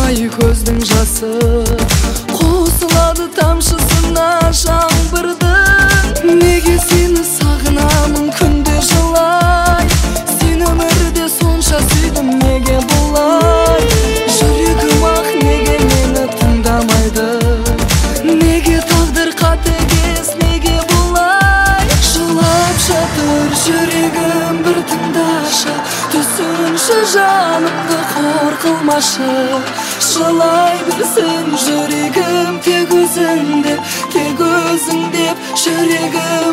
ай көздің жасы, қосылады тамшысына жаңбырдың. Неге сені сағынамын күнде жылай, сені өмірде сонша сүйдім, неге бұлай? Жүрегім ақ неге мені тыңдамайды, неге тағдыр қатыгез, неге бұлай? Жылап жатыр жүрегім, бір тыңдашы, түсінші жанымды қор қылмашы. Жылай берсін жүрегім, тек өзің деп, жүрегім